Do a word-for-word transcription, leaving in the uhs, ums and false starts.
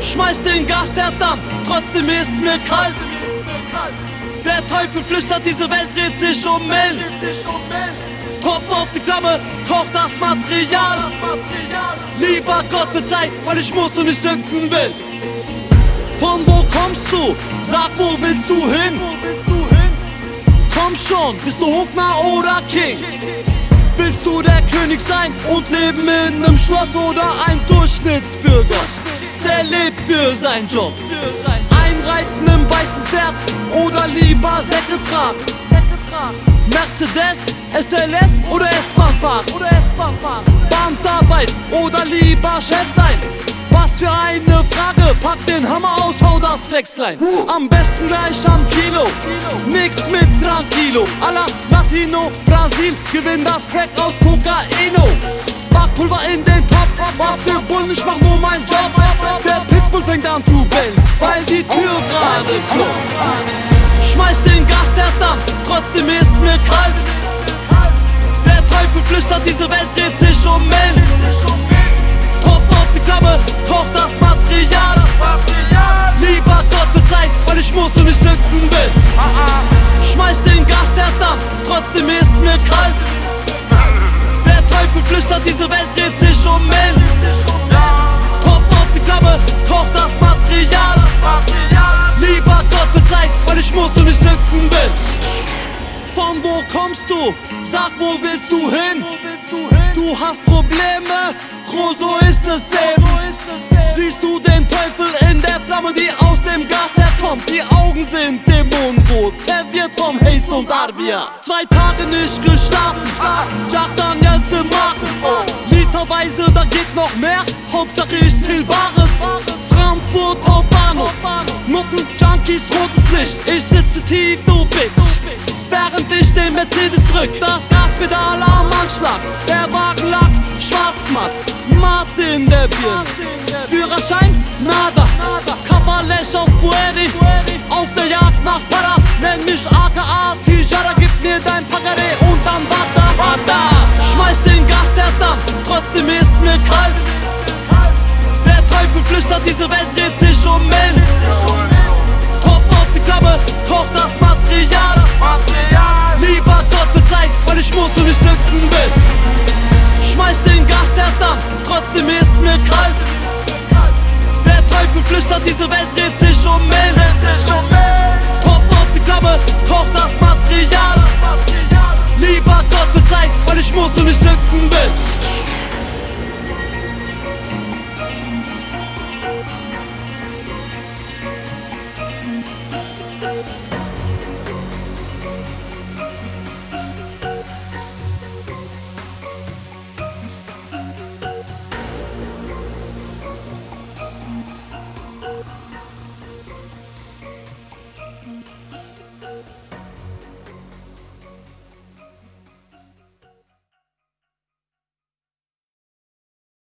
Schmeiß den Gasherd an, trotzdem ist mir kalt. Der Teufel flüstert, diese Welt dreht sich um Müll. Topf auf die Flamme, koch das Material. Lieber Gott verzeih, weil ich muss und ich sünden will. Von wo kommst du? Sag, wo willst du hin? Komm schon, bist du Hofnarr oder King? Willst du der König sein und leben in einem Schloss oder ein Durchschnittsbürger? Der lebt für seinen Job. Einreiten im weißen Pferd oder lieber Säcke tragen? Mercedes, S L S oder S-Bahn fahren? Beamtarbeit oder lieber Chef sein? Was für eine Frage, pack den Hammer aus, hau das Flex klein. Am besten gleich am Kilo, nix mit Tranquilo. A la Latino, Brasil, gewinn das Crack aus Cocaino. Backpulver in den Topf, was für Bullen, ich mach nur meinen Job. Der Pitbull fängt an zu bellen, weil die Tür gerade klopft. Schmeiß den Gasherd an, trotzdem ist mir kalt. Der Teufel flüstert, diese Welt dreht sich um Müll. Topf auf die Flamme, koch das Material. Lieber Gott verzeih, weil ich muss und ich sünden will. Schmeiß den Gasherd an, trotzdem ist mir kalt. Der Teufel flüstert, diese Welt dreht sich um Müll. Topf auf die Flamme, koch das Material. Lieber Gott verzeih, weil ich muss und ich sünden will. Von wo kommst du? Sag, wo willst du hin? Du hast Probleme, so ist es eben. Siehst du den Teufel in der Flamme, die aus dem Gas herkommt? Die Augen sind dämonenrot, verwirrt vom Haze und Arbia. Zwei Tage nicht geschlafen, Jagdan jetzt im Magen. Literweise, da geht noch mehr, Hauptsache ich zähl Bares. Frankfurt Hauptbahnhof, Nutten, Junkies, rotes Licht. Ich sitze tief, du Bitch. Während ich den Mercedes drück, das Gaspedal am Anschlag. Der Wagen lag schwarzmatt, Martin der Birne. Führerschein, nada, Kavalech auf Pueri. Auf der Jagd nach Para, nenn mich A K A Tijara. Gib mir dein Pagare und dann Wata, Wata. Schmeiß den Gasherd an, trotzdem ist mir kalt. Der Teufel flüstert, diese Welt dreht sich um Müll. Topf auf die Flamme, koch das Material. Lieber Gott verzeih, weil ich muss und ich sünden will. Schmeiß den Gasherd an, trotzdem ist mir kalt. Der Teufel flüstert, diese Welt dreht sich um Müll. Topf auf die Flamme, koch das Material. Lieber Gott verzeih, weil ich muss und ich sünden will.